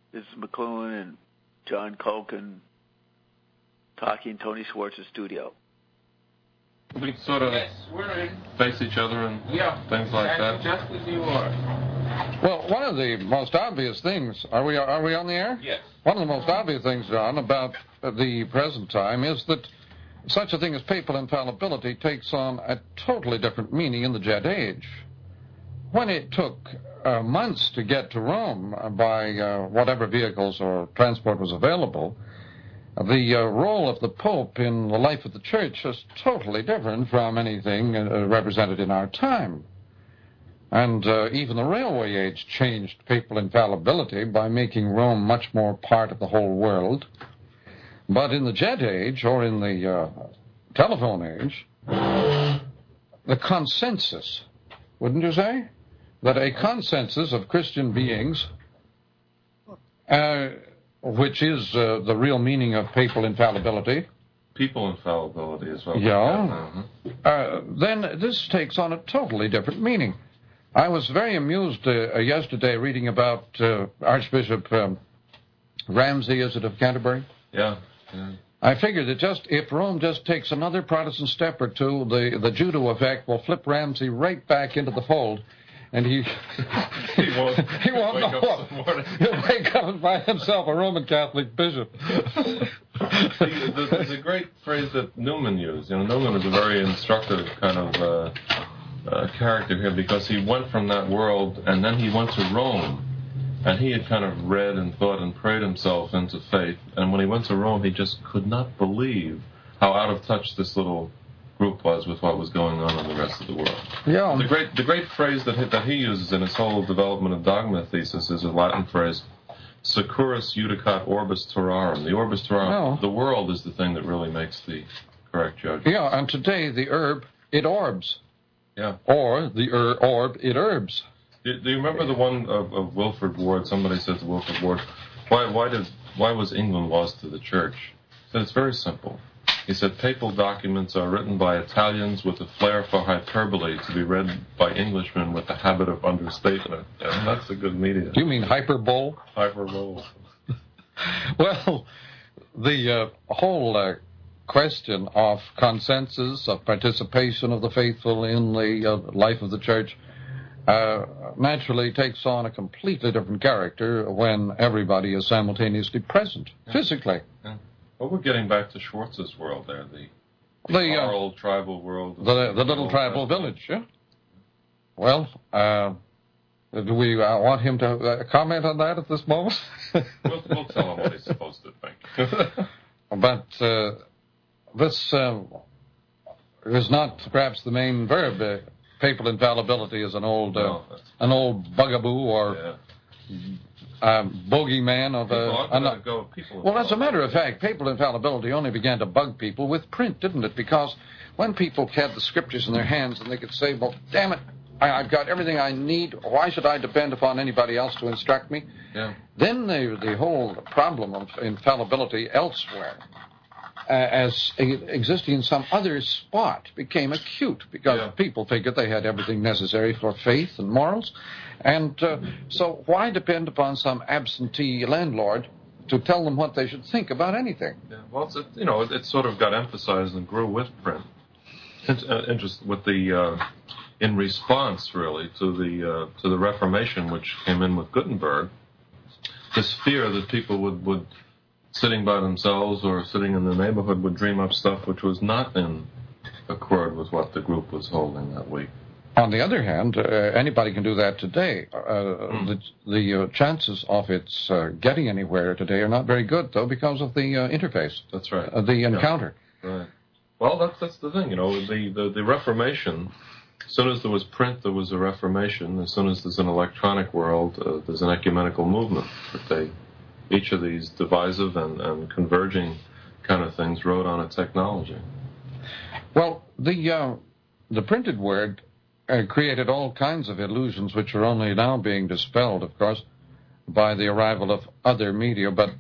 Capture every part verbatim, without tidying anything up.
This is McLuhan and John Culkin talking Tony Schwartz's studio. We sort of yes, we're in. face each other and yeah, things like that. Just as you are. Well, one of the most obvious things, are we are we on the air? Yes. One of the most obvious things, John, about the present time is that such a thing as papal infallibility takes on a totally different meaning in the Jet Age. When it took uh, months to get to Rome by uh, whatever vehicles or transport was available, the uh, role of the Pope in the life of the Church is totally different from anything uh, represented in our time. And uh, even the railway age changed papal infallibility by making Rome much more part of the whole world. But in the Jet Age, or in the uh, telephone age, the consensus, wouldn't you say? That a consensus of Christian beings, uh, which is uh, the real meaning of papal infallibility. People infallibility as well. Yeah. Uh, then this takes on a totally different meaning. I was very amused uh, yesterday reading about uh, Archbishop um, Ramsay, is it, of Canterbury? Yeah. yeah. I figured that just if Rome just takes another Protestant step or two, the, the judo effect will flip Ramsay right back into the fold. And he he won't, he won't wake know up some morning. He'll wake up and find himself a Roman Catholic bishop. There's a great phrase that Newman used. You know, Newman is a very instructive kind of uh, uh, character here because he went from that world and then he went to Rome. And he had kind of read and thought and prayed himself into faith. And when he went to Rome, he just could not believe how out of touch this little group was with what was going on in the rest of the world. Yeah. The great, the great phrase that he, that he uses in his whole development of dogma thesis is a Latin phrase, securus judicat orbis terrarum. The orbis terrarum, Oh. the world is the thing that really makes the correct judgment. Yeah, and today the herb, it orbs. Yeah. Or the er, orb, it herbs. Do, do you remember the one of, of Wilford Ward? Somebody said to Wilford Ward, why, why, did, why was England lost to the church? He said, it's very simple. He said, papal documents are written by Italians with a flair for hyperbole to be read by Englishmen with the habit of understatement. And that's a good media. You mean hyperbole? Hyperbole. Well, the uh, whole uh, question of consensus, of participation of the faithful in the uh, life of the church, uh, naturally takes on a completely different character when everybody is simultaneously present, yeah. physically. Yeah. Well, we're getting back to Schwartz's world there, the, the, the uh, old tribal world. The, the little tribal village, yeah. Well, uh, do we uh, want him to uh, comment on that at this moment? we'll, we'll tell him what he's supposed to think. But uh, this uh, is not perhaps the main verb. Uh, papal infallibility is an old, uh, no, an old bugaboo or... Yeah. Um, bogeyman of a... People a go, people well, as a matter of fact, papal infallibility only began to bug people with print, didn't it? Because when people had the scriptures in their hands and they could say, well, damn it, I, I've got everything I need, why should I depend upon anybody else to instruct me? Yeah. Then the, the whole problem of infallibility elsewhere, uh, as existing in some other spot, became acute because yeah. people figured they had everything necessary for faith and morals. And uh, so why depend upon some absentee landlord to tell them what they should think about anything? Yeah, well, it's, it, you know, it, it sort of got emphasized and grew with print. It's, uh, interest with the uh, in response, really, to the uh, to the Reformation, which came in with Gutenberg. This fear that people would, would sitting by themselves or sitting in the neighborhood would dream up stuff which was not in accord with what the group was holding that week. On the other hand, uh, anybody can do that today. Uh, mm. The, the uh, chances of its uh, getting anywhere today are not very good, though, because of the uh, interface. That's right. Uh, the encounter. Yeah. Right. Well, that's that's the thing. You know, the, the, the Reformation, as soon as there was print, there was a Reformation. As soon as there's an electronic world, uh, there's an ecumenical movement. That they, each of these divisive and, and converging kind of things rode on a technology. Well, the uh, the printed word... Uh, created all kinds of illusions which are only now being dispelled, of course, by the arrival of other media. But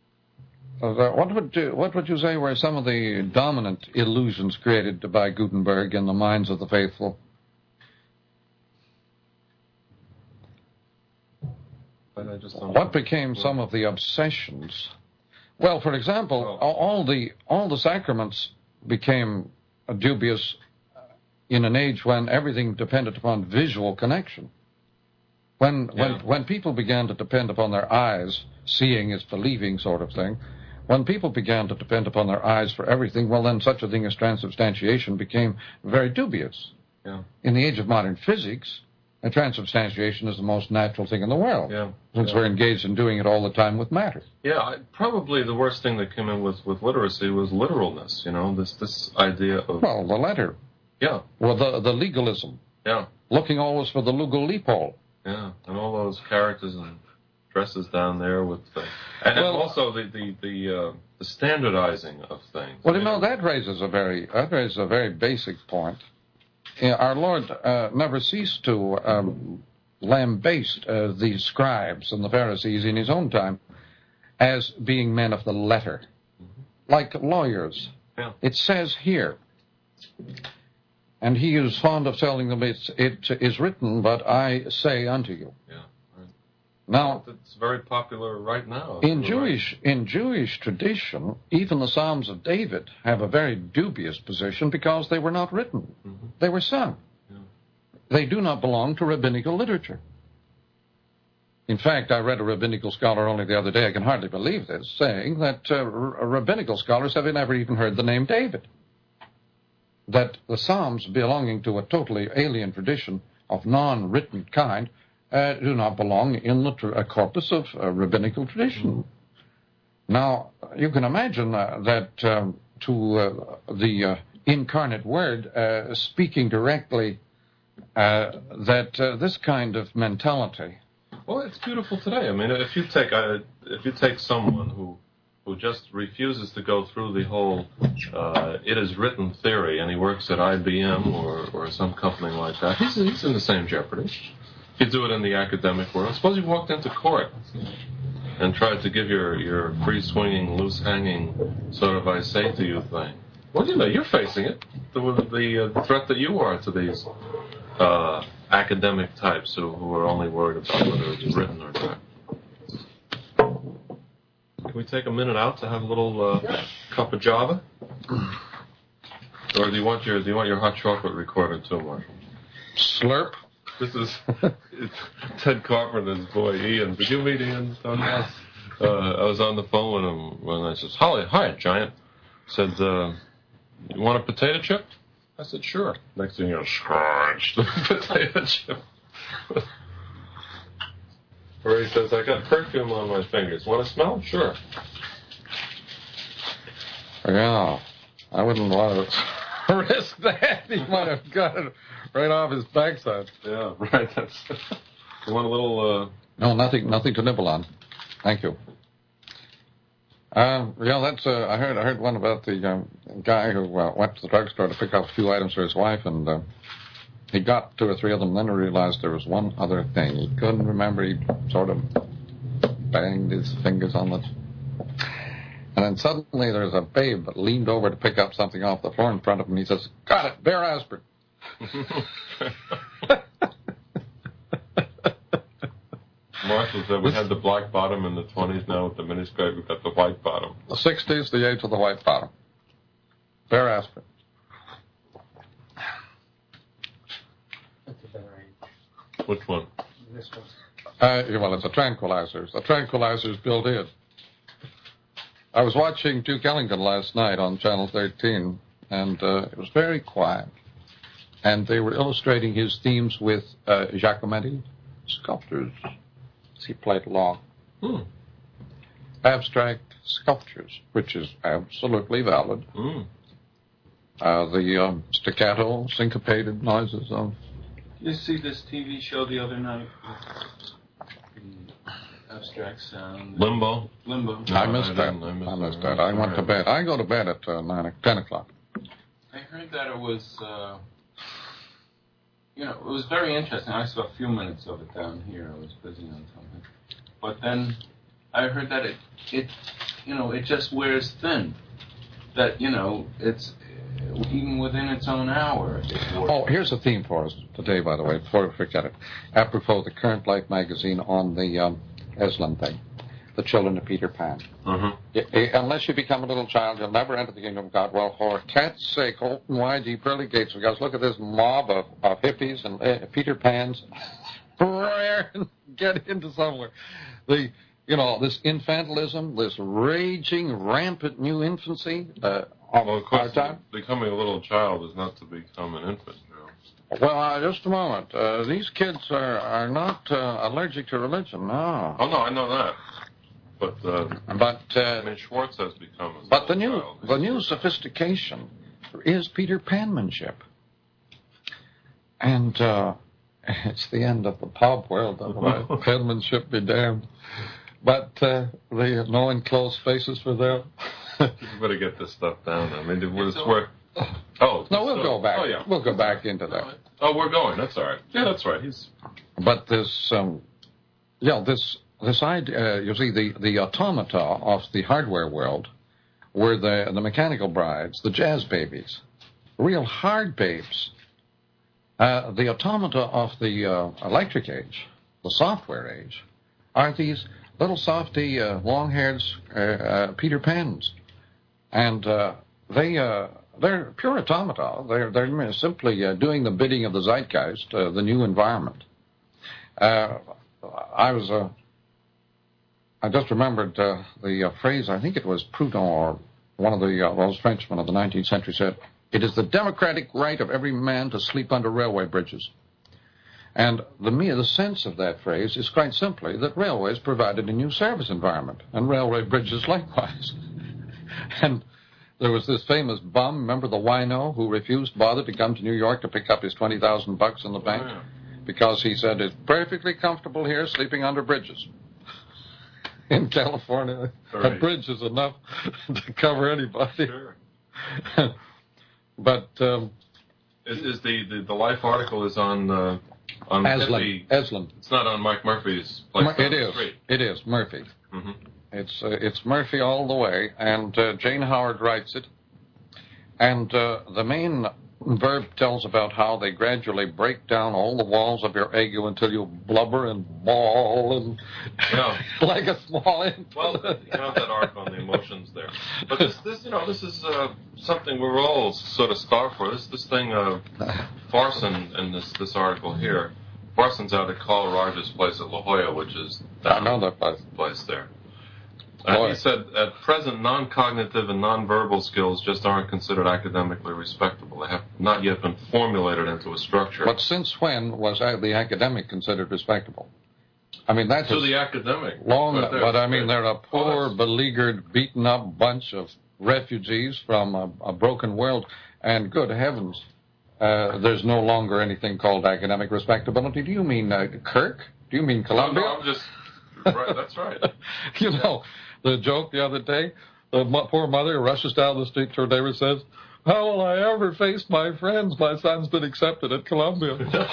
uh, what would you, what would you say were some of the dominant illusions created by Gutenberg in the minds of the faithful? I just don't what became some of the obsessions? Well, for example, well, all the all the sacraments became dubious in an age when everything depended upon visual connection. When yeah. when when people began to depend upon their eyes, seeing is believing sort of thing, when people began to depend upon their eyes for everything, well, then such a thing as transubstantiation became very dubious. Yeah. In the age of modern physics, and transubstantiation is the most natural thing in the world, yeah. since yeah. we're engaged in doing it all the time with matter. Yeah, I, probably the worst thing that came in with, with literacy was literalness, you know, this this idea of... Well, the letter. Yeah. Well, the, the legalism. Yeah. Looking always for the legal loophole. Yeah, and all those characters and dresses down there with... The, and, well, and also the the the, uh, the standardizing of things. Well, you know, that raises a very, that raises a very basic point. Our Lord uh, never ceased to um, lambaste uh, the scribes and the Pharisees in his own time as being men of the letter, mm-hmm. like lawyers. Yeah. It says here, and he is fond of telling them, it's, it is written, but I say unto you. Yeah. Right. Now, it's very popular right now. In Jewish right. in Jewish tradition, even the Psalms of David have a very dubious position because they were not written. Mm-hmm. They were sung. Yeah. They do not belong to rabbinical literature. In fact, I read a rabbinical scholar only the other day, I can hardly believe this, saying that uh, r- rabbinical scholars have never even heard the name David. That the Psalms belonging to a totally alien tradition of non-written kind Uh, do not belong in the tr- a corpus of uh, rabbinical tradition. Mm-hmm. Now, you can imagine uh, that um, to uh, the uh, incarnate Word uh, speaking directly, uh, that uh, this kind of mentality. Well, it's beautiful today. I mean, if you take uh, if you take someone who who just refuses to go through the whole uh, it is written theory, and he works at I B M or, or some company like that, he's, he's in the same jeopardy. You do it in the academic world. Suppose you walked into court and tried to give your, your free-swinging, loose-hanging sort of I say to you thing. Well, you know, you're facing it, the, the, uh, the threat that you are to these uh, academic types who, who are only worried about whether it's written or not. Can we take a minute out to have a little uh, cup of Java? Or do you want your do you want your hot chocolate recorded too, Marshall? Slurp. This is Ted Carpenter's boy, Ian. Did you meet Ian? Yes. Uh, I was on the phone with him when I said, Holly, hi, Giant. Said, uh, you want a potato chip? I said, sure. Next thing you know, scratch the potato chip. Or he says, I got perfume on my fingers. Want to smell? Sure. Yeah, I wouldn't want to risk that. He might have got it right off his backside. Yeah, right. That's. You want a little? Uh... No, nothing, nothing to nibble on. Thank you. Uh, yeah, that's. Uh, I heard. I heard one about the um, guy who uh, went to the drugstore to pick up a few items for his wife, and uh, he got two or three of them. Then he realized there was one other thing he couldn't remember. He sort of banged his fingers on it. And then suddenly there's a babe that leaned over to pick up something off the floor in front of him. He says, got it, Bear aspirin. Marshall said we had the black bottom in the twenties. Now with the miniskirt, we've got the white bottom. The sixties, the age of the white bottom. Bear aspirin. That's a better age. Which one? This one. Uh, well, it's a tranquilizer. The tranquilizer's built in. I was watching Duke Ellington last night on Channel thirteen, and uh, it was very quiet. And they were illustrating his themes with uh, Giacometti sculptures. He played along. Hmm. Abstract sculptures, which is absolutely valid. Hmm. Uh, the um, staccato, syncopated noises of... Did you see this T V show the other night? Abstract sound. Limbo? Limbo. No, I missed I that. I missed, I missed that. that. I went to bed. I go to bed at uh, nine, ten o'clock. I heard that it was, uh, you know, it was very interesting. I saw a few minutes of it down here. I was busy on something. But then I heard that it, it, you know, it just wears thin. That, you know, it's even within its own hour. Oh, here's a theme for us today, by the way, before we forget it. Apropos the Current Life magazine on the um, Esalen thing. The children of Peter Pan. Mm-hmm. Unless you become a little child, you'll never enter the kingdom of God. Well, for cat's sake, open wide ye pearly gates, because look at this mob of, of hippies and uh, Peter Pans. Rare and get into somewhere. The, you know, this infantilism, this raging, rampant new infancy uh, of well, of course, our time. Becoming a little child is not to become an infant. Well, uh, just a moment. Uh, these kids are, are not uh, allergic to religion, no. Oh, no, I know that. But, uh, but uh, I mean, Schwartz has become a But the new, child. the new sophistication is Peter Panmanship. And uh, it's the end of the pop world, otherwise. Penmanship be damned. But uh, they have no enclosed spaces for them. You better get this stuff down. I mean, it was where... Oh no, we'll so, go back. Oh, yeah. We'll go back into that. Oh, we're going. That's all right. Yeah, that's right. He's. But this, um, yeah, this this idea. Uh, you see, the the automata of the hardware world were the the mechanical brides, the jazz babies, real hard babes. Uh, the automata of the uh, electric age, the software age, are these little softy, uh, long-haired uh, uh, Peter Pans, and uh, they. Uh, They're pure automata. They're, they're simply uh, doing the bidding of the zeitgeist, uh, the new environment. Uh, I was, uh, I just remembered uh, the uh, phrase, I think it was Proudhon or one of the, uh, those Frenchmen of the nineteenth century said, "It is the democratic right of every man to sleep under railway bridges." And the, the sense of that phrase is quite simply that railways provided a new service environment, and railway bridges likewise. And there was this famous bum, remember the wino, who refused to bother to come to New York to pick up his twenty thousand bucks in the bank? Oh, yeah. Because he said, it's perfectly comfortable here sleeping under bridges. In California, Right. a bridge is enough to cover anybody. Sure. But... Um, Is, is the, the, the Life article is on... Uh, on Esalen. Esalen. It's not on Mike Murphy's place Mur- down it the is. street. It is, Murphy. Mm-hmm. It's uh, it's Murphy all the way, and uh, Jane Howard writes it. And uh, the main verb tells about how they gradually break down all the walls of your ego until you blubber and bawl and Yeah. like a small infant. Well, you have that arc on the emotions there. But this, this you know, this is uh, something we're all sort of starved for. This this thing, uh, Farson, in this, this article here, Farson's out at Carl Rogers' place at La Jolla, which is I know that place. place there. Uh, he said, at present, non-cognitive and non-verbal skills just aren't considered academically respectable. They have not yet been formulated into a structure. But since when was uh, the academic considered respectable? I mean, that's to the academic. long, Right there. but I mean, they're a poor, Oh, beleaguered, beaten-up bunch of refugees from a, a broken world, and good heavens, uh, there's no longer anything called academic respectability. Do you mean uh, Kirk? Do you mean Columbia? No, no, I'm just... Right, that's right. You know, the joke the other day, the mo- poor mother rushes down the street to her neighbor and says, "How will I ever face my friends? My son's been accepted at Columbia."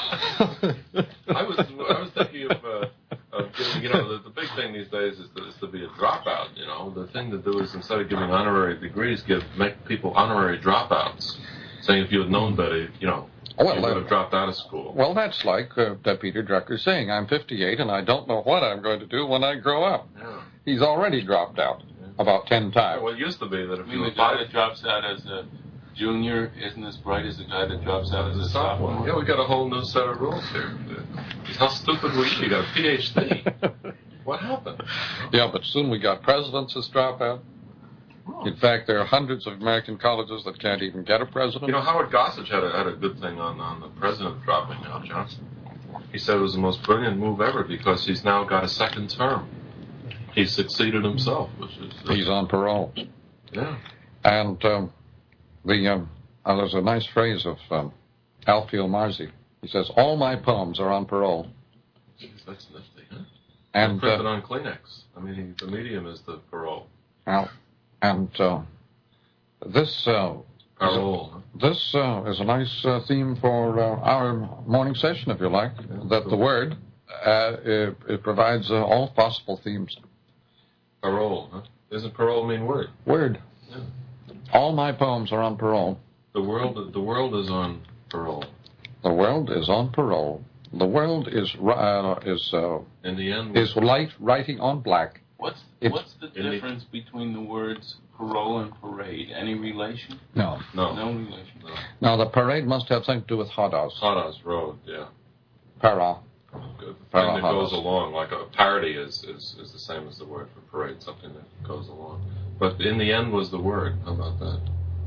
I was I was thinking of, uh, of giving, you know, the, the big thing these days is to, is to be a dropout, you know. The thing to do is instead of giving honorary degrees, give make people honorary dropouts. Saying if you had known better, you know, Well, you would uh, have dropped out of school. Well, that's like uh, that Peter Drucker saying, "I'm fifty-eight and I don't know what I'm going to do when I grow up." Yeah. He's already dropped out Yeah. about ten times. Well, it used to be that if I you mean, were the guy five, that drops out as a junior isn't as bright as the guy that drops out as a sophomore. sophomore. Yeah, we got a whole new set of rules here. How stupid were you? You got a P H D. What happened? Yeah, but soon we got presidents as drop out. In fact, there are hundreds of American colleges that can't even get a president. You know, Howard Gossage had a, had a good thing on, on the president dropping out, Johnson. He said it was the most brilliant move ever because he's now got a second term. He succeeded himself, which is... Uh, He's on parole. Yeah. And um, the um, uh, there's a nice phrase of um, Alfio Marzi. He says, "All my poems are on parole." Jeez, that's nifty, huh? And printed uh, on Kleenex. I mean, the medium is the parole. Al- and uh, this uh, Parole. Huh? this uh, is a nice uh, theme for uh, our morning session, if you like. Yeah, that cool. the word uh, it, it provides uh, all possible themes. Parole, huh? Doesn't parole mean word? Word. Yeah. All my poems are on parole. The world, the world is on parole. The world is on parole. The world is uh, is uh, in the end is light writing on black. What's It's- what's the difference between the words parole and parade? Any relation? No. No. No relation. No. Now, the parade must have something to do with Hadas. Hadas Road, yeah. Para. The thing Para that goes Hadas. along, like a parody is, is, is the same as the word for parade, something that goes along. But in the end was the word. How about that?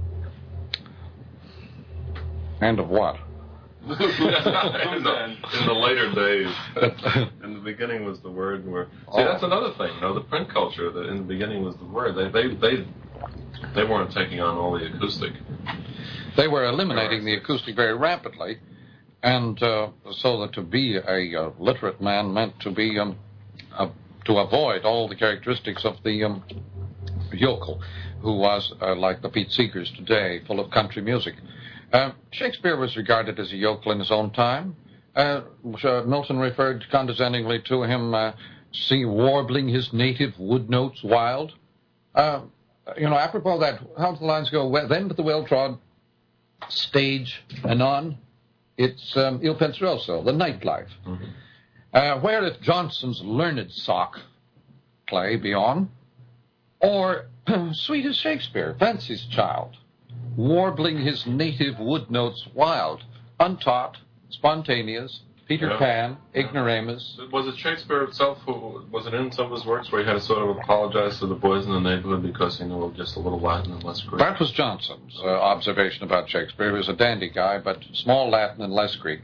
And of what? in, the, in the later days. In the beginning was the word. Where, see, that's another thing. You know, the print culture, that in the beginning was the word. They, they, they, they weren't taking on all the acoustic. They were eliminating the acoustic very rapidly, and uh, so that to be a uh, literate man meant to be um, uh, to avoid all the characteristics of the um, yokel, who was uh, like the Pete Seegers today, full of country music. Uh, Shakespeare was regarded as a yokel in his own time. Uh, Milton referred condescendingly to him, uh, see, warbling his native wood notes wild. Uh, you know, apropos of that, how do the lines go? Well, then to the well-trod stage anon, it's um, Il Penseroso, the nightlife. Mm-hmm. Uh, where if Johnson's Learned Sock play be on, or sweet as Shakespeare, Fancy's Child, warbling his native wood notes wild, untaught, spontaneous, Peter yeah. Pan, ignoramus. Was it Shakespeare itself who, was it in some of his works where he had to sort of apologize to the boys in the neighborhood because he knew just a little Latin and less Greek? That was Johnson's uh, observation about Shakespeare. He was a dandy guy, but small Latin and less Greek.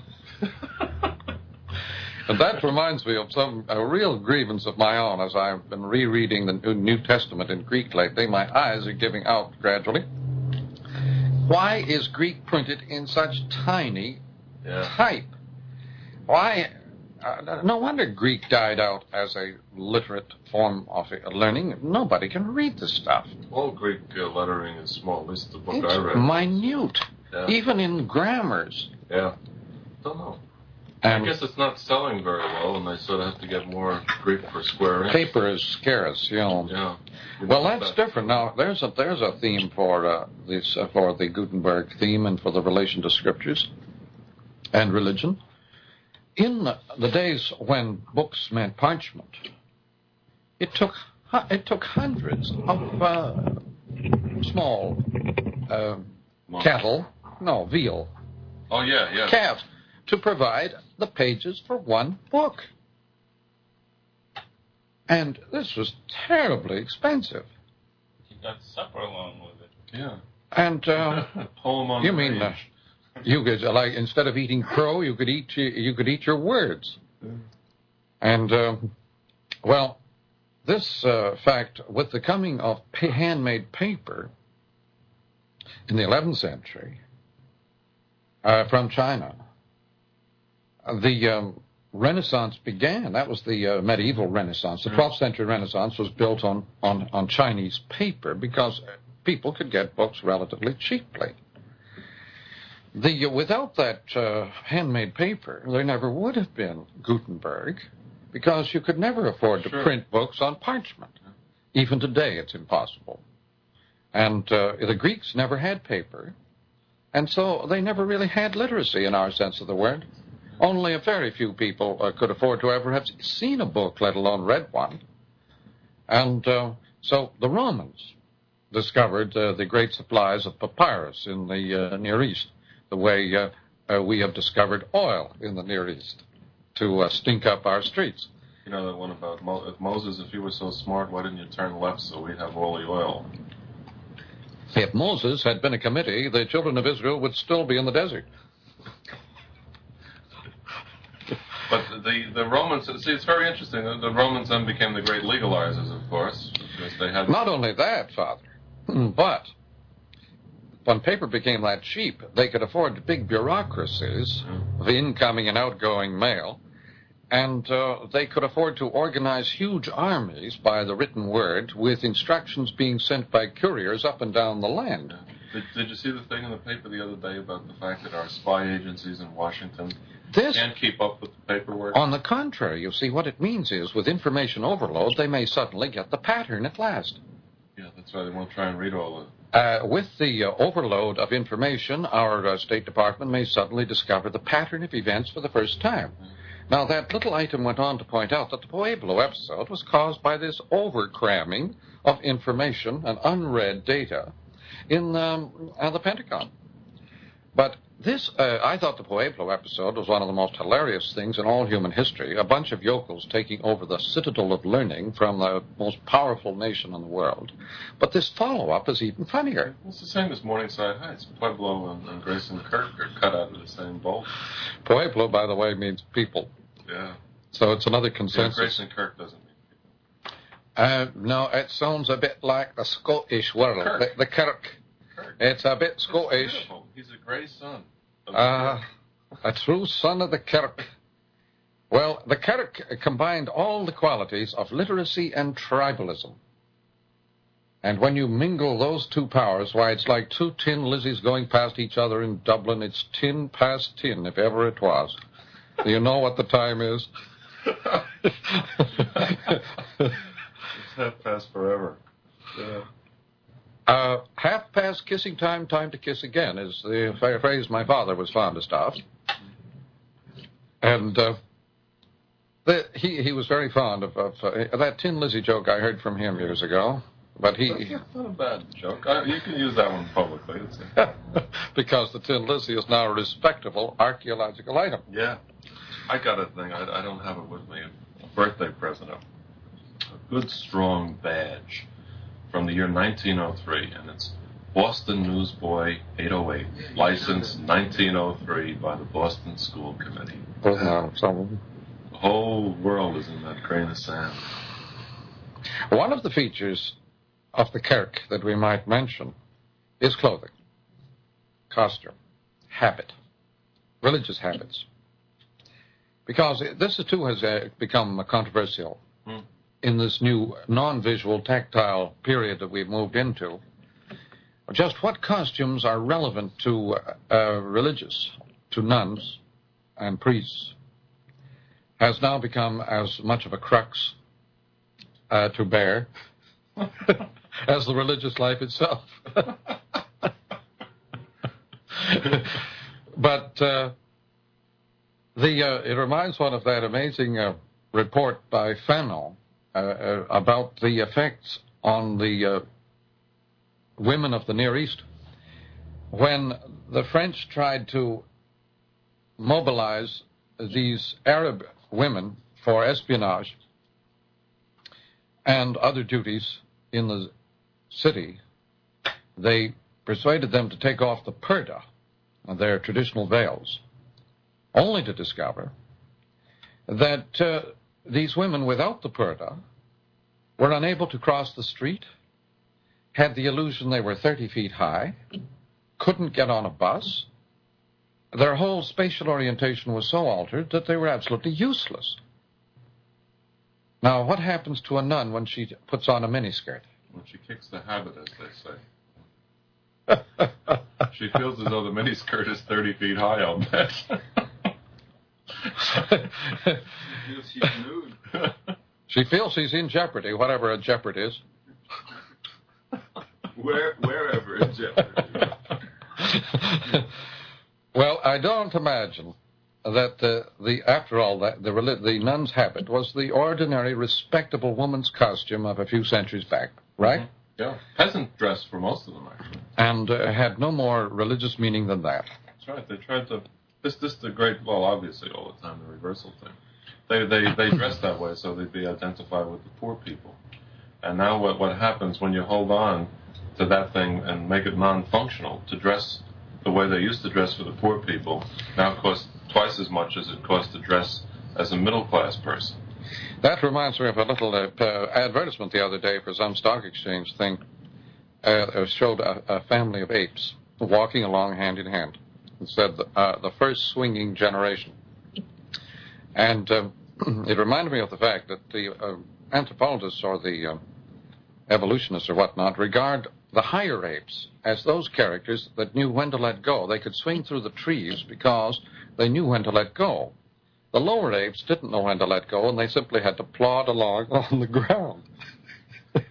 And that reminds me of some a real grievance of my own as I've been rereading the New Testament in Greek lately. My eyes are giving out gradually. Why is Greek printed in such tiny yeah. type? Why? Uh, no wonder Greek died out as a literate form of uh, learning. Nobody can read this stuff. All Greek uh, lettering is small, at least the book It's I read. minute, yeah. even in grammars. Yeah. Don't know. And I guess it's not selling very well, and they sort of have to get more Greek per square inch. Paper is scarce, you know. Yeah. You Well, know that's that. different. Now, there's a there's a theme for uh, this uh, for the Gutenberg theme and for the relation to scriptures and religion. In the, the days when books meant parchment, it took hu- it took hundreds of uh, small uh, cattle, no veal, Oh yeah, yeah. calves, to provide the pages for one book. And this was terribly expensive. You got supper along with it. Yeah. And uh, Poem on you the mean uh, page. you could uh, like instead of eating crow, you could eat you could eat your words. And uh, well, this uh, fact with the coming of pa- handmade paper in the eleventh century uh, from China, the um, Renaissance began. That was the uh, medieval Renaissance. The twelfth century Renaissance was built on, on, on Chinese paper because people could get books relatively cheaply. The, uh, without that uh, handmade paper, there never would have been Gutenberg because you could never afford to Sure. print books on parchment. Even today, it's impossible. And uh, the Greeks never had paper, and so they never really had literacy in our sense of the word. Only a very few people uh, could afford to ever have seen a book, let alone read one. And uh, so the Romans discovered uh, the great supplies of papyrus in the uh, Near East, the way uh, uh, we have discovered oil in the Near East to uh, stink up our streets. You know that one about Mo- if Moses, if you were so smart, why didn't you turn left so we'd have all the oil? If Moses had been a committee, the children of Israel would still be in the desert. But the, the Romans, see, it's very interesting. The, the Romans then became the great legalizers, of course, because they had... Not only that, Father, but when paper became that cheap, they could afford big bureaucracies of incoming and outgoing mail, and uh, they could afford to organize huge armies by the written word with instructions being sent by couriers up and down the land. Did, did you see the thing in the paper the other day about the fact that our spy agencies in Washington This, can't keep up with the paperwork? on the contrary, you see, what it means is with information overload, they may suddenly get the pattern at last. Yeah, that's That's why they won't try and read all of it. Uh, with the uh, overload of information, our uh, State Department may suddenly discover the pattern of events for the first time. Mm-hmm. Now, that little item went on to point out that the Pueblo episode was caused by this over-cramming of information and unread data in um, uh, the Pentagon. But this, uh, I thought the Pueblo episode was one of the most hilarious things in all human history, a bunch of yokels taking over the citadel of learning from the most powerful nation in the world. But this follow-up is even funnier. It's the same as Morningside Heights. Pueblo and, and Grayson Kirk are cut out of the same bowl. Pueblo, by the way, means people. Yeah. So it's another consensus. Yeah, Grayson Kirk doesn't mean people. Uh, no, it sounds a bit like the Scottish world. Kirk. The, the Kirk. Kirk. It's a bit That's Scottish. Beautiful. He's a grey son. Ah, uh, a true son of the Kirk. Well, the Kirk combined all the qualities of literacy and tribalism. And when you mingle those two powers, why, it's like two tin Lizzies going past each other in Dublin. It's tin past tin, if ever it was. Do you know what the time is? It's half past forever. Yeah. Uh, half past kissing time, time to kiss again is the phrase my father was fondest of. And uh, the, he he was very fond of, of uh, that Tin Lizzie joke I heard from him years ago. But he That's not a bad joke. I, you can use that one publicly. Because the Tin Lizzie is now a respectable archaeological item. Yeah. I got a thing. I, I don't have it with me. A birthday present. A good, strong badge from the year nineteen oh three, and it's Boston Newsboy eight oh eight, licensed nineteen oh three by the Boston School Committee. Oh, no, some... The whole world is in that grain of sand. One of the features of the Kirk that we might mention is clothing, costume, habit, religious habits. Because this, too, has uh, become controversial hmm. in this new non-visual, tactile period that we've moved into. Just what costumes are relevant to uh, religious, to nuns and priests, has now become as much of a crux uh, to bear as the religious life itself. But uh, the uh, it reminds one of that amazing uh, report by Fanon uh, uh, about the effects on the uh, women of the Near East when the French tried to mobilize these Arab women for espionage and other duties in the city. They persuaded them to take off the purdah, their traditional veils, only to discover that uh, these women without the purdah were unable to cross the street, had the illusion they were thirty feet high, couldn't get on a bus. Their whole spatial orientation was so altered that they were absolutely useless. Now, what happens to a nun when she puts on a miniskirt? When she kicks the habit, as they say. She feels as though the miniskirt is thirty feet high, I'll bet. She feels she's nude. She feels she's in jeopardy, whatever a jeopard is. Where, wherever in jeopardy. Well, I don't imagine that uh, the after all that the the nun's habit was the ordinary, respectable woman's costume of a few centuries back, right? Mm-hmm. Yeah, peasant dress for most of them, actually, and uh, had no more religious meaning than that. That's right. They tried to. This, this, the great. Well, obviously, all the time the reversal thing. They, they, they dressed that way so they'd be identified with the poor people. And now, what, what happens when you hold on to that thing and make it non-functional to dress the way they used to dress for the poor people? Now, costs twice as much as it cost to dress as a middle-class person. That reminds me of a little uh, uh, advertisement the other day for some stock exchange thing. Uh, it showed a, a family of apes walking along hand in hand. It said uh, the first swinging generation. And uh, it reminded me of the fact that the uh, anthropologists or the uh, evolutionists or whatnot regard the higher apes as those characters that knew when to let go. They could swing through the trees because they knew when to let go. The lower apes didn't know when to let go, and they simply had to plod along on the ground.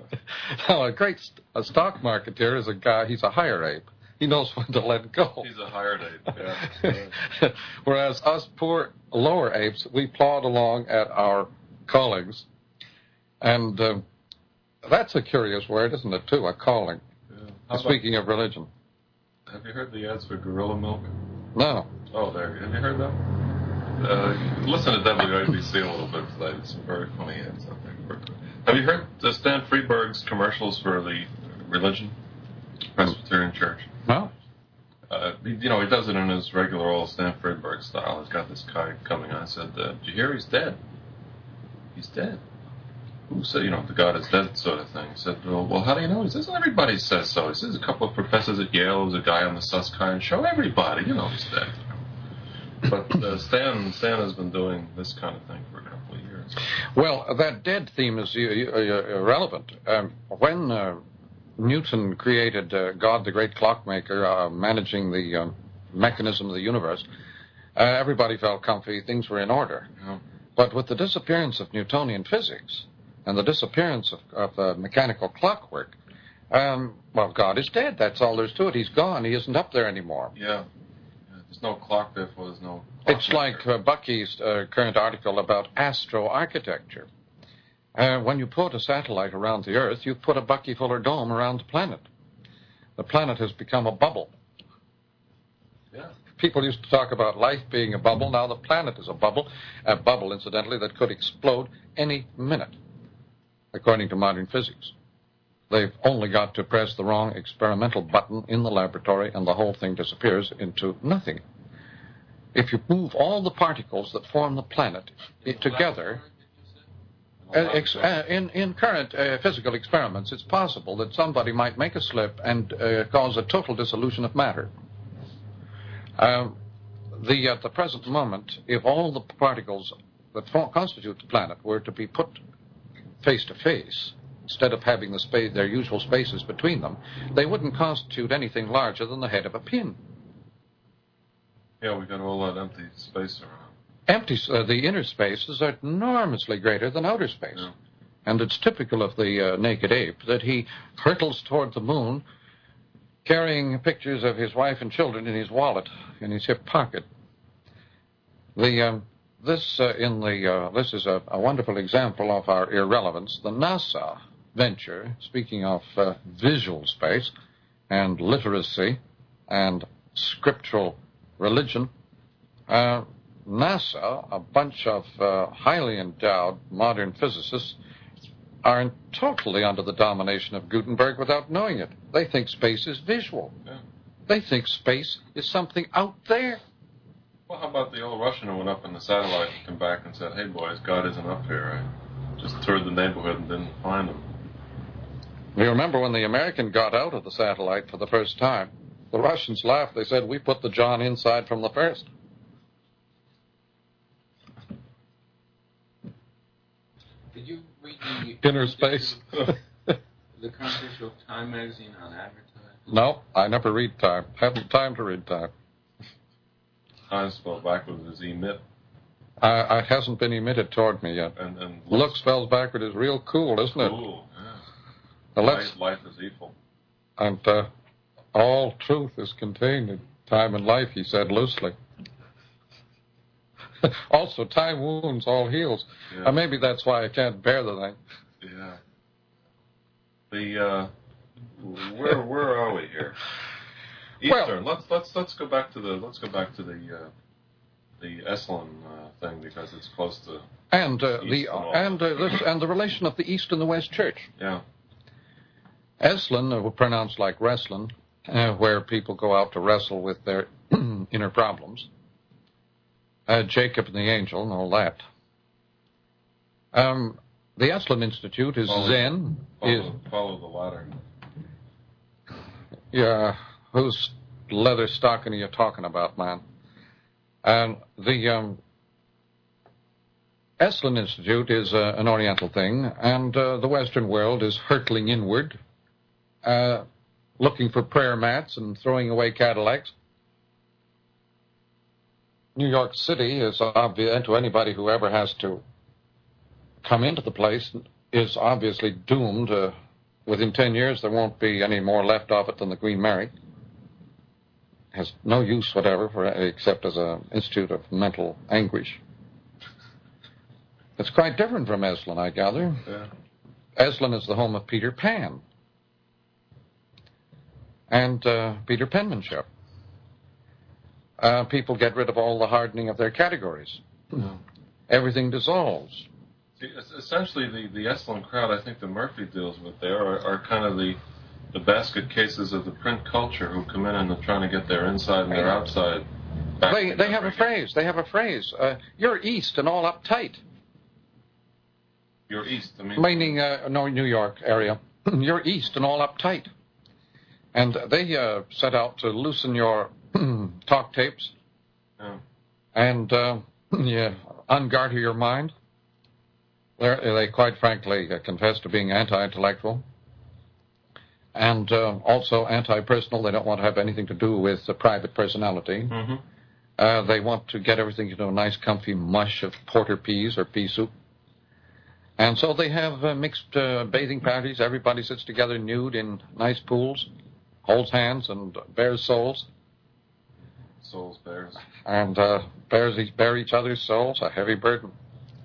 Now, a great st- a stock marketeer is a guy, he's a higher ape. He knows when to let go. He's a hired ape, yeah. Whereas us poor lower apes, we plod along at our callings. And uh, that's a curious word, isn't it, too, a calling. Yeah. Speaking about, of religion. Have you heard the ads for Gorilla Milk? No. Oh, there. Have you heard that? Uh, listen to W A B C a little bit today. There's some very funny ads, I think. Have you heard uh, Stan Freberg's commercials for the religion? Presbyterian Church? No. Uh, you know, he does it in his regular old Stan Freberg style. He's got this guy coming on. I said, uh, did you hear he's dead? He's dead. Who said, you know, the God is dead sort of thing. He said, well, well, how do you know? He says, everybody says so. He says, a couple of professors at Yale, there's a guy on the Susskind show. Everybody, you know, he's dead. But uh, Stan, Stan has been doing this kind of thing for a couple of years. Well, that dead theme is uh, uh, irrelevant. Um, when uh, Newton created uh, God, the great clockmaker, uh, managing the uh, mechanism of the universe, uh, everybody felt comfy, things were in order. Yeah. But with the disappearance of Newtonian physics and the disappearance of, of uh, mechanical clockwork, um, well, God is dead. That's all there's to it. He's gone. He isn't up there anymore. Yeah. There's no clock, therefore there's no clock. It's like uh, Bucky's uh, current article about astroarchitecture. Uh, when you put a satellite around the Earth, you put a Bucky Fuller dome around the planet. The planet has become a bubble. Yeah. People used to talk about life being a bubble. Now the planet is a bubble. A bubble, incidentally, that could explode any minute, according to modern physics. They've only got to press the wrong experimental button in the laboratory, and the whole thing disappears into nothing. If you move all the particles that form the planet it, together, uh, ex, uh, in, in current uh, physical experiments, it's possible that somebody might make a slip and uh, cause a total dissolution of matter. Um, the, at the present moment, if all the particles that form, constitute the planet were to be put face to face, instead of having the space, their usual spaces between them, they wouldn't constitute anything larger than the head of a pin. Yeah, we got all that empty space around. Empty, uh, the inner spaces are enormously greater than outer space. Yeah. And it's typical of the uh, naked ape that he hurtles toward the moon, carrying pictures of his wife and children in his wallet, in his hip pocket. The... Um, This uh, in the uh, this is a, a wonderful example of our irrelevance. The NASA venture, speaking of uh, visual space and literacy and scriptural religion, uh, NASA, a bunch of uh, highly endowed modern physicists, are totally under the domination of Gutenberg without knowing it. They think space is visual. Yeah. They think space is something out there. Well, how about the old Russian who went up in the satellite and came back and said, hey, boys, God isn't up here. I just toured the neighborhood and didn't find him. You remember when the American got out of the satellite for the first time, the Russians laughed. They said, we put the John inside from the first. Did you read the... Inner space. The current issue of Time magazine on advertising? No, I never read Time. Haven't time to read Time. Time spelled backwards is emit. Uh, it hasn't been emitted toward me yet. And, and Look spells backward is real cool, isn't it? Cool, yeah. Now life, life is evil. And uh, all truth is contained in time and life, he said loosely. Also, time wounds, all heals. Yeah. Uh, maybe that's why I can't bear the thing. Yeah. The, uh, where, where are we here? Eastern. Well, let's let's let's go back to the let's go back to the uh, the Esalen uh, thing because it's close to and uh, the and, and uh, this and the relation of the East and the West Church. Yeah. Esalen, uh, pronounced like wrestling, uh, where people go out to wrestle with their inner problems. Uh, Jacob and the angel and all that. Um, the Esalen Institute is follow, Zen. Follow, is, follow the ladder. Yeah. Whose leather stocking are you talking about, man? And the um, Esalen Institute is uh, an Oriental thing, and uh, the Western world is hurtling inward, uh, looking for prayer mats and throwing away Cadillacs. New York City is obvious, and to anybody who ever has to come into the place, is obviously doomed uh, within ten years there won't be any more left of it than the Queen Mary. Has no use whatever for except as an institute of mental anguish. It's quite different from Esalen, I gather. Yeah. Esalen is the home of Peter Pan and uh, Peter Penmanship. Uh, people get rid of all the hardening of their categories. Yeah. Everything dissolves. See, essentially, the, the Esalen crowd, I think the Murphy deals with there, are, are kind of the, the basket cases of the print culture who come in and are trying to get their inside and their outside back. They, they have a phrase. They have a phrase. Uh, you're East and all uptight. You're East, I mean. Meaning, uh, no, New York area. You're East and all uptight. And they uh, set out to loosen your talk tapes. Yeah. And, uh, yeah, ungarter your mind. They're, they quite frankly uh, confess to being anti-intellectual. And uh, also anti-personal. They don't want to have anything to do with uh, private personality. Mm-hmm. Uh, they want to get everything into a nice, comfy mush of porter peas or pea soup. And so they have uh, mixed uh, bathing parties. Everybody sits together nude in nice pools, holds hands and bares souls. Souls bears. And uh, bears each, bear each other's souls, a heavy burden.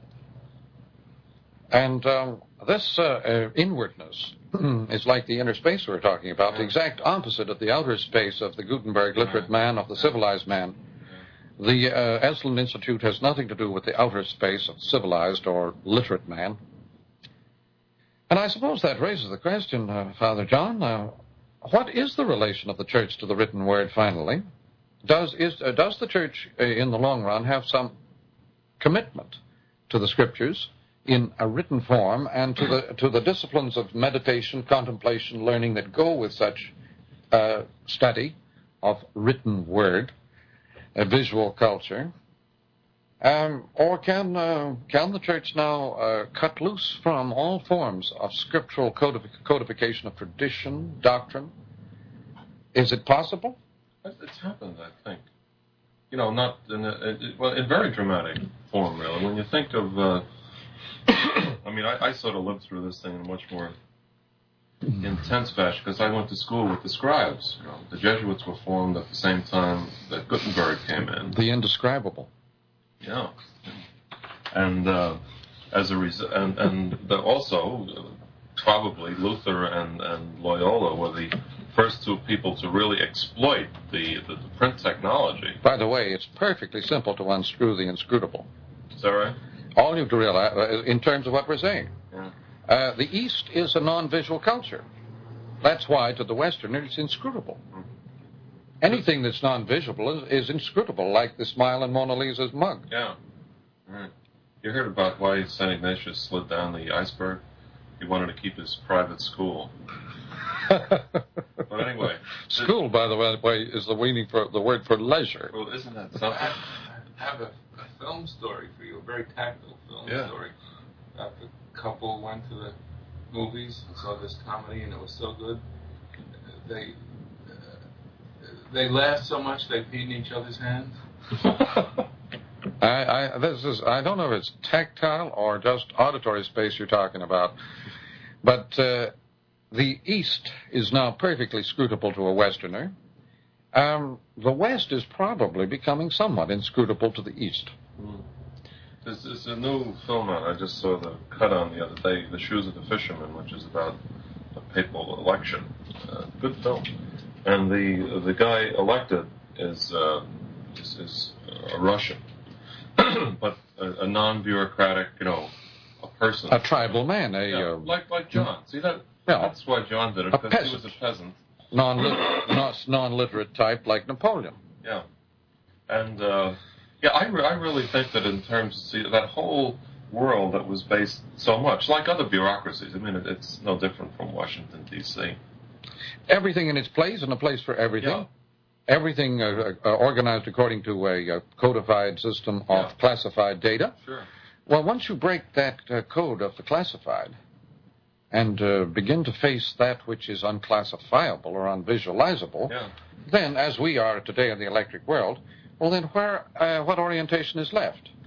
And um, this uh, uh, inwardness is like the inner space we were talking about, yeah. The exact opposite of the outer space of the Gutenberg literate yeah. man, of the civilized man. The uh, Esalen Institute has nothing to do with the outer space of civilized or literate man. And I suppose that raises the question, uh, Father John, uh, what is the relation of the church to the written word finally? Does, is, uh, does the church, uh, in the long run, have some commitment to the scriptures in a written form and to the, to the disciplines of meditation, contemplation, learning that go with such uh, study of written word? A visual culture, um, or can uh, can the church now uh, cut loose from all forms of scriptural codific- codification of tradition, doctrine? Is it possible? It's happened, I think. You know, not in a, it, well, in very dramatic form, really. When you think of, uh, I mean, I, I sort of lived through this thing in much more intense fashion, because I went to school with the scribes. You know, the Jesuits were formed at the same time that Gutenberg came in. The indescribable. Yeah, and uh, as a result, and and the, also uh, probably Luther and, and Loyola were the first two people to really exploit the, the, the print technology. By the way, it's perfectly simple to unscrew the inscrutable. Is that right? All you have to realize, uh, in terms of what we're saying. Yeah. Uh, the East is a non-visual culture. That's why, to the Westerner, it's inscrutable. Anything that's non-visible is, is inscrutable, like the smile in Mona Lisa's mug. Yeah. Right. You heard about why Saint Ignatius slid down the iceberg? He wanted to keep his private school. But anyway. School, by the way, is the meaning for the word for leisure. Well, isn't that something? I have a, a film story for you, a very tactile film yeah. story. Uh, the couple went to the movies and saw this comedy, and it was so good. They uh, they laughed so much they peed in each other's hands. I, I this is I don't know if it's tactile or just auditory space you're talking about, but uh, the East is now perfectly scrutable to a Westerner. Um, the West is probably becoming somewhat inscrutable to the East. Mm. There's, there's a new film out. I just saw the cut on the other day, The Shoes of the Fisherman, which is about a papal election. Uh, good film. And the the guy elected is uh, is, is a Russian, but a, a non-bureaucratic, you know, a person. A tribal man, a yeah, uh, like like John. See that? Yeah. That's why John did it, A because he peasant. was a peasant. non-lit- not non-literate type like Napoleon. Yeah, and uh, yeah, I, re- I really think that in terms of see, that whole world that was based so much like other bureaucracies. I mean, it, it's no different from Washington D C. Everything in its place and a place for everything. Yeah. Everything uh, uh, organized according to a uh, codified system of Yeah. classified data. Sure. Well, once you break that uh, code of the classified and uh, begin to face that which is unclassifiable or unvisualizable, Yeah. then, as we are today in the electric world, well, then where, uh, what orientation is left?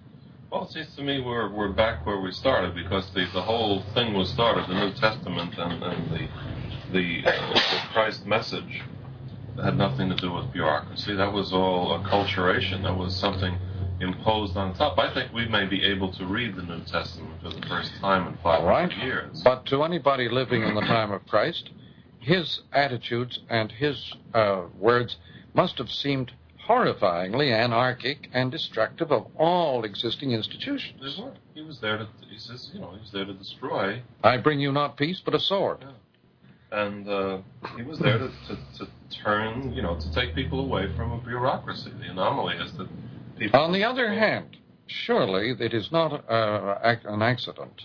Well, it seems to me we're we're back where we started because the, the whole thing was started, the New Testament and, and the the, uh, the Christ message had nothing to do with bureaucracy. That was all acculturation. That was something imposed on top. I think we may be able to read the New Testament for the first time in five hundred right. years. But to anybody living in the time of Christ, his attitudes and his uh, words must have seemed horrifyingly anarchic and destructive of all existing institutions. They were. He was there to. He says, you know, he was there to destroy. I bring you not peace, but a sword. Yeah. And uh, he was there to, to, to turn, you know, to take people away from a bureaucracy. The anomaly is that people. On the other hand, surely it is not uh, an accident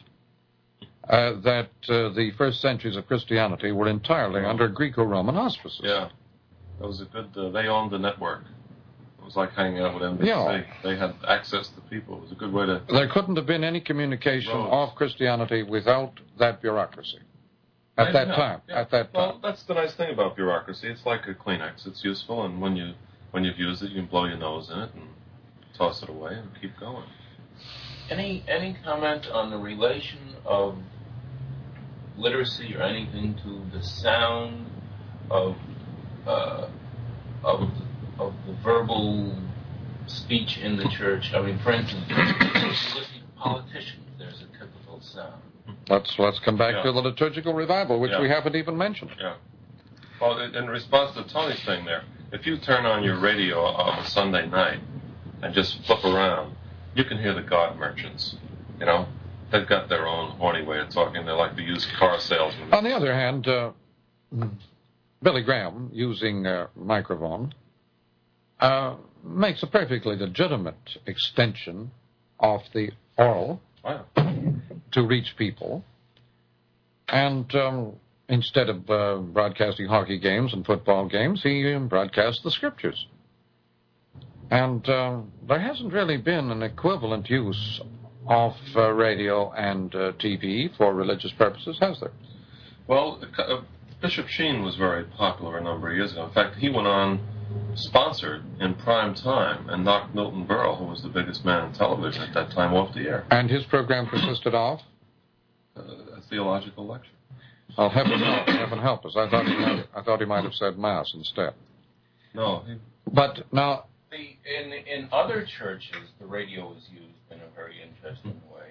uh, that uh, the first centuries of Christianity were entirely under Greco-Roman auspices. Yeah, that was a good. Uh, they owned the network. It was like hanging out with N B C. Yeah. They had access to people. It was a good way to. There couldn't have been any communication Roads. of Christianity without that bureaucracy. At that yeah, time. Yeah. At that well, time. that's the nice thing about bureaucracy. It's like a Kleenex. It's useful, and when you when you've used it, you can blow your nose in it and toss it away and keep going. Any any comment on the relation of literacy or anything to the sound of uh, of of the verbal speech in the church? I mean, for instance, if you listen to politicians, there's a typical sound. Let's let's come back Yeah. to the liturgical revival, which Yeah. we haven't even mentioned. Yeah. Well, in in response to Tony's thing there, if you turn on your radio on a Sunday night and just flip around, you can hear the God merchants. You know, they've got their own horny way of talking. They're like the used car salesmen. On the other hand, uh, Billy Graham, using uh, microphone, uh, makes a perfectly legitimate extension of the oral Wow. to reach people. And um, instead of uh, broadcasting hockey games and football games, he um, broadcasts the scriptures. And uh, there hasn't really been an equivalent use of uh, radio and uh, T V for religious purposes, has there? Well, uh, Bishop Sheen was very popular a number of years ago. In fact, he went on sponsored in prime time and knocked Milton Berle, who was the biggest man in television at that time, off the air. And his program consisted of? Uh, a theological lecture. Well, heaven help, heaven help us. I thought he might, I thought he might have said mass instead. No. He, But now, The, in in other churches, the radio was used in a very interesting way,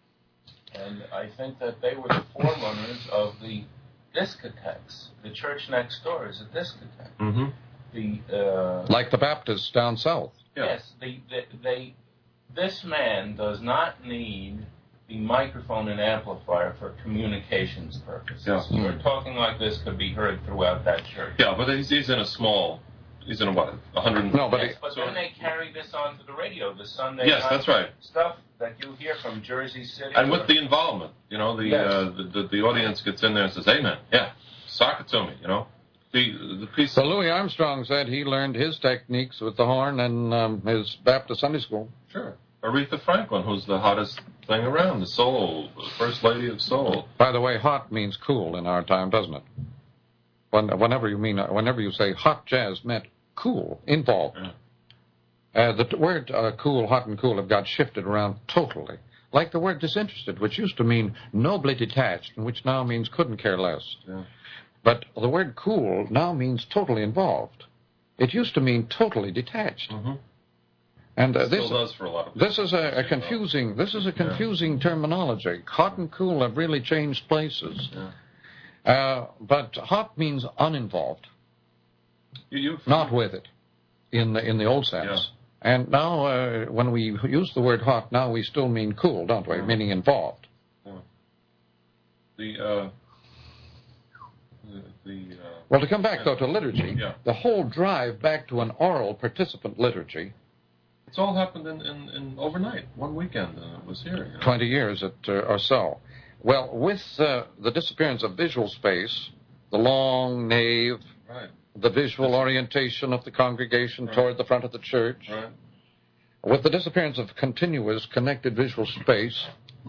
and I think that they were the forerunners of the discotheques. The church next door is a discotheque. mm-hmm. The uh, like the Baptists down south. Yeah. yes, the, the, they this man does not need the microphone and amplifier for communications purposes. Yeah. We're talking like this could be heard throughout that church. Yeah, but he's, he's in a small. He's in a what? A hundred. No, but yes, he- but so- then they carry this onto the radio, the Sunday Yes, night that's right. stuff that you hear from Jersey City. And or- with the involvement, you know, the, Yes. uh, the, the the audience gets in there and says, "Amen, yeah, sock it to me," you know. The the piece. So Louis Armstrong said he learned his techniques with the horn and um, his Baptist Sunday school. Sure. Aretha Franklin, who's the hottest thing around, the soul, the first lady of soul. By the way, hot means cool in our time, doesn't it? When, whenever you mean, whenever you say hot jazz meant cool, involved. Yeah. Uh, the t- word uh, cool, hot and cool have got shifted around totally. Like the word disinterested, which used to mean nobly detached, and which now means couldn't care less. Yeah. But the word cool now means totally involved. It used to mean totally detached. Mm-hmm. And uh, Still this does for a lot of people. this is a, a confusing this is a confusing terminology. Hot and cool have really changed places. Yeah. Uh, but hot means uninvolved, You, you, not with it, in the in the old sense. And now, uh, when we use the word hot, now we still mean cool, don't we? Yeah. Meaning involved. Yeah. The uh, the, the uh, Well, to come back though to liturgy, Yeah. the whole drive back to an oral participant liturgy, it's all happened in, in, in overnight, one weekend. Uh, it was here. You know? twenty years at, uh, or so. Well, with uh, the disappearance of visual space, the long nave, Right. the visual orientation of the congregation Right. toward the front of the church, Right. with the disappearance of continuous connected visual space,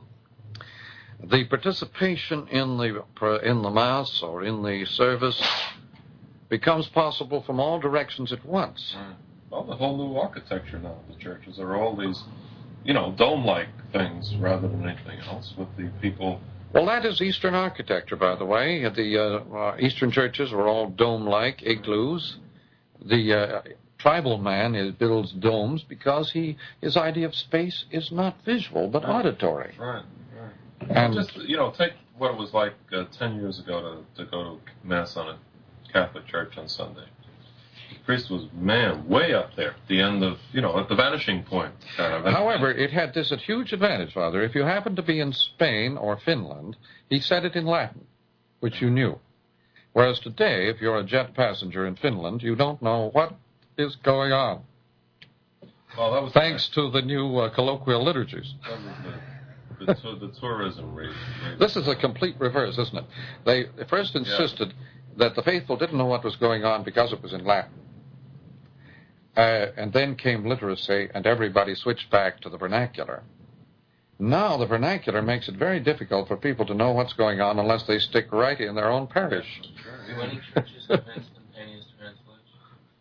the participation in the in the mass or in the service becomes possible from all directions at once. Right. Well, the whole new architecture now of the churches are all these you know, dome-like things rather than anything else with the people. Well, that is Eastern architecture, by the way. The uh, uh, Eastern churches were all dome-like, igloos. The uh, tribal man is, builds domes because he his idea of space is not visual but right. auditory. Right, right. And just, you know, take what it was like uh, ten years ago to, to go to Mass on a Catholic church on Sunday. The priest was, man, way up there at the end of, you know, at the vanishing point. Kind of. However, it had this huge advantage, Father. If you happened to be in Spain or Finland, he said it in Latin, which you knew. Whereas today, if you're a jet passenger in Finland, you don't know what is going on. Well, that was Thanks to the new uh, colloquial liturgies. That was the, the, tu- the tourism reason. This is a complete reverse, isn't it? They first insisted yeah. that the faithful didn't know what was going on because it was in Latin. Uh, and then came literacy, and everybody switched back to the vernacular. Now the vernacular makes it very difficult for people to know what's going on unless they stick right in their own parish. Do any churches have instantaneous translation?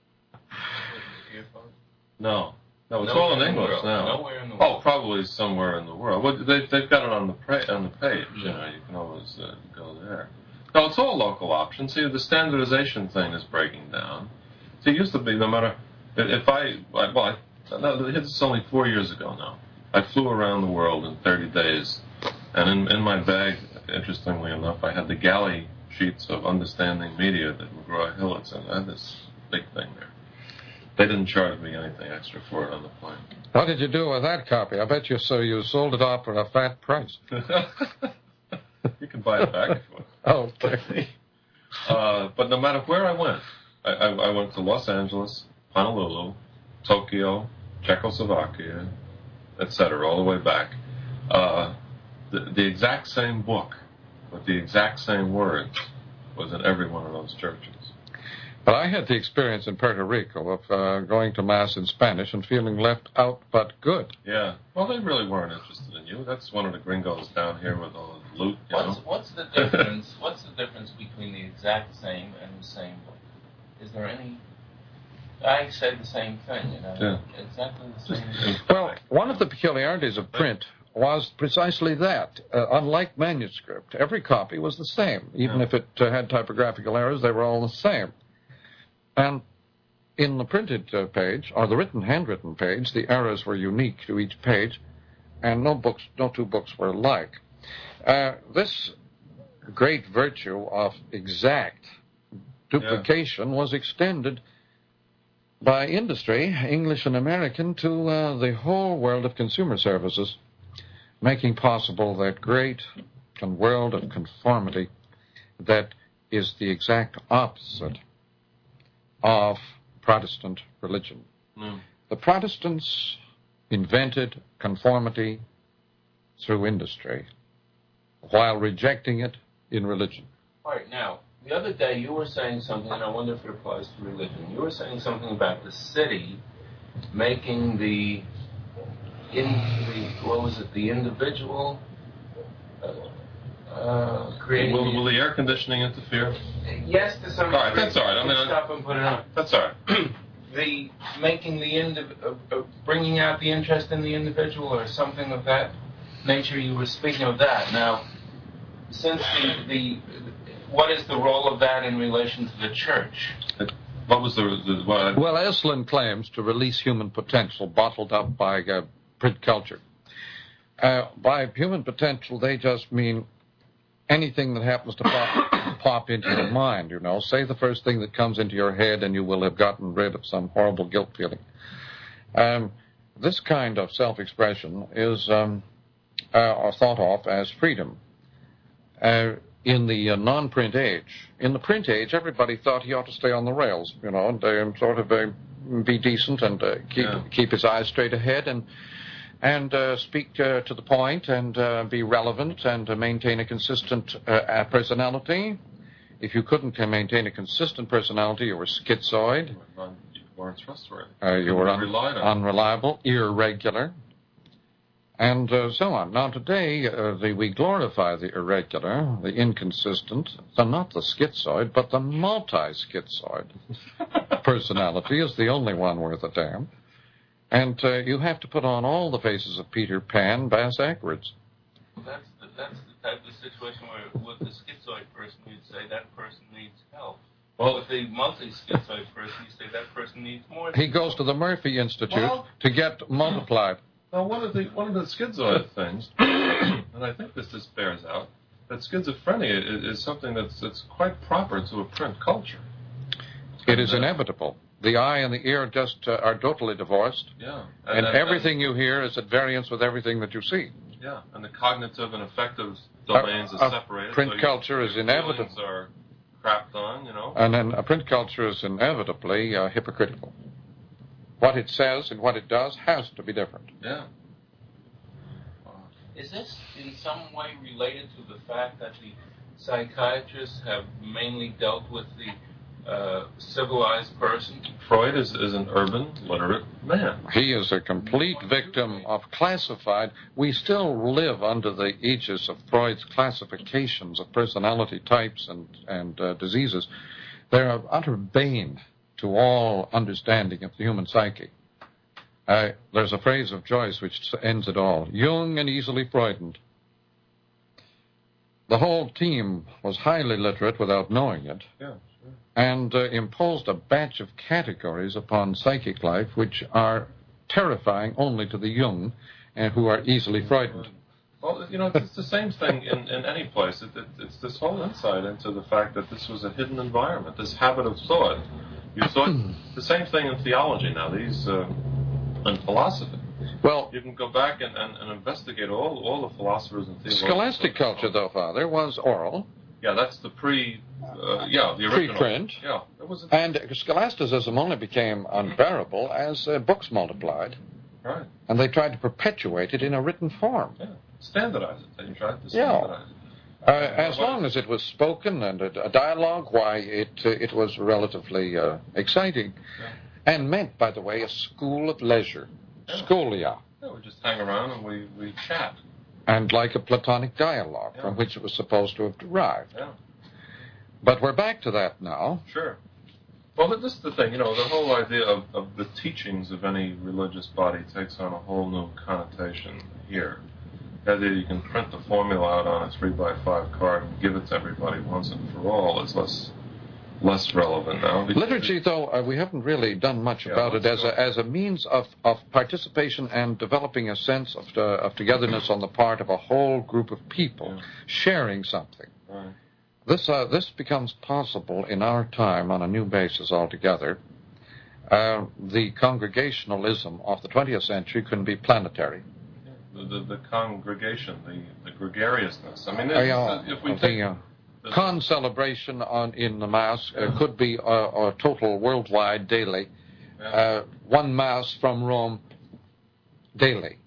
No. No, it's Nowhere all in in English the world. now. Nowhere in the world. Oh, probably somewhere in the world. Well, they, they've got it on the pra- on the page. You know, you can always uh, go there. No, it's all local options. See, the standardization thing is breaking down. See, it used to be no matter if I well, I, no, this is only four years ago now. I flew around the world in thirty days, and in, in my bag, interestingly enough, I had the galley sheets of Understanding Media that McGraw-Hill had sent. I had this big thing there. They didn't charge me anything extra for it on the plane. What did you do with that copy? I bet you so you sold it off for a fat price. You can buy it back if you want. Okay. Uh, but no matter where I went, I, I, I went to Los Angeles, Honolulu, Tokyo, Czechoslovakia, et cetera, all the way back. Uh, the, the exact same book with the exact same words was in every one of those churches. But I had the experience in Puerto Rico of uh, going to Mass in Spanish and feeling left out but good. Yeah. Well, they really weren't interested in you. That's one of the gringos down here with all the loot, you what's, know. What's the difference? What's the difference between the exact same and the same book? Is there any... I said the same thing, you know. Yeah. Exactly the same thing. Well, one of the peculiarities of print was precisely that. Uh, unlike manuscript, every copy was the same. Even yeah. if it uh, had typographical errors, they were all the same. And in the printed uh, page, or the written, handwritten page, the errors were unique to each page, and no books, no two books were alike. Uh, this great virtue of exact duplication yeah. was extended by industry, English and American, to uh, the whole world of consumer services, making possible that great world of conformity that is the exact opposite of Protestant religion. Mm. The Protestants invented conformity through industry while rejecting it in religion. All right, now, the other day you were saying something, and I wonder if it applies to religion. You were saying something about the city making the, in, the what was it, the individual uh, uh, creating... Will, will the air conditioning interfere? Yes, to some extent. All right, that's all right. I mean, stop and put it on. That's all right. The making the indiv- uh, uh, bringing out the interest in the individual, or something of that nature. You were speaking of that. Now, since the, the what is the role of that in relation to the church? What was the, the what I... Well, Esalen claims to release human potential bottled up by uh, print culture. Uh, by human potential, they just mean anything that happens to pop, pop into your mind, you know. Say the first thing that comes into your head and you will have gotten rid of some horrible guilt feeling. Um, this kind of self-expression is um, uh, thought of as freedom. Uh, in the uh, non-print age, in the print age, everybody thought he ought to stay on the rails, you know, and uh, sort of uh, be decent and uh, keep yeah. keep his eyes straight ahead and and uh, speak uh, to the point and uh, be relevant and uh, maintain a consistent uh, personality. If you couldn't maintain a consistent personality, you were schizoid. You weren't trustworthy. Uh, you were un- on. unreliable, irregular, and uh, so on. Now today, uh, the, we glorify the irregular, the inconsistent, the, not the schizoid, but the multi-schizoid personality is the only one worth a damn. And uh, you have to put on all the faces of Peter Pan backwards. That's the, that's the type of situation where with the schizoid person, you'd say that person needs help. Well, with the multi-schizoid person, you say that person needs more. He goes to the Murphy Institute well, to get multiplied. Now, one of the one of the schizoid things, and I think this just bears out, that schizophrenia is, is something that's that's quite proper to a print culture. It is inevitable. The eye and the ear just uh, are totally divorced. Yeah. And, and, and everything and, you hear is at variance with everything that you see. Yeah, and the cognitive and affective domains uh, are separated. Print so culture your, is your inevitable. Are crapped on, you know. And then a print culture is inevitably uh, hypocritical. What it says and what it does has to be different. Yeah. Is this in some way related to the fact that the psychiatrists have mainly dealt with the Uh, civilized person? Freud is, is an urban, literate man. He is a complete victim of classified. We still live under the aegis of Freud's classifications of personality types and, and uh, diseases. They're an utter bane to all understanding of the human psyche. Uh, there's a phrase of Joyce which ends it all. Young and easily frightened. The whole team was highly literate without knowing it. Yeah. And uh, imposed a batch of categories upon psychic life which are terrifying only to the young and who are easily frightened. Well, you know, it's the same thing in, in any place. It, it, it's this whole insight into the fact that this was a hidden environment, this habit of thought. You thought the same thing in theology now, these uh, in philosophy. Well, you can go back and, and, and investigate all all the philosophers and theologians. Scholastic culture, though, Father, was oral. Yeah, that's the pre, uh, yeah, the original. Pre-print. Yeah. It was a... And scholasticism only became unbearable as uh, books multiplied. Right. And they tried to perpetuate it in a written form. Yeah. Standardize it. They tried to Yeah. standardize it. Uh, as long as it was spoken and a, a dialogue, why, it uh, it was relatively uh, exciting. Yeah. And meant, by the way, a school of leisure. Yeah. Scholia. Yeah, we just hang around and we, we chat. And like a Platonic dialogue, yeah, from which it was supposed to have derived. Yeah. But we're back to that now. Sure. Well, but this is the thing, you know, the whole idea of, of the teachings of any religious body takes on a whole new connotation here. The idea you can print the formula out on a three by five card and give it to everybody once and for all is less less relevant now. Liturgy, though, uh, we haven't really done much yeah, about it as a, as a means of, of participation and developing a sense of, uh, of togetherness on the part of a whole group of people, yeah, sharing something. Right. This, uh, this becomes possible in our time on a new basis altogether. Uh, the congregationalism of the twentieth century can be planetary. Yeah. The, the, the congregation, the, the gregariousness. I mean, uh, yeah, if we the, take... Uh, Con-celebration on, in the Mass uh, could be a, a total worldwide daily. Yeah. Uh, one Mass from Rome daily.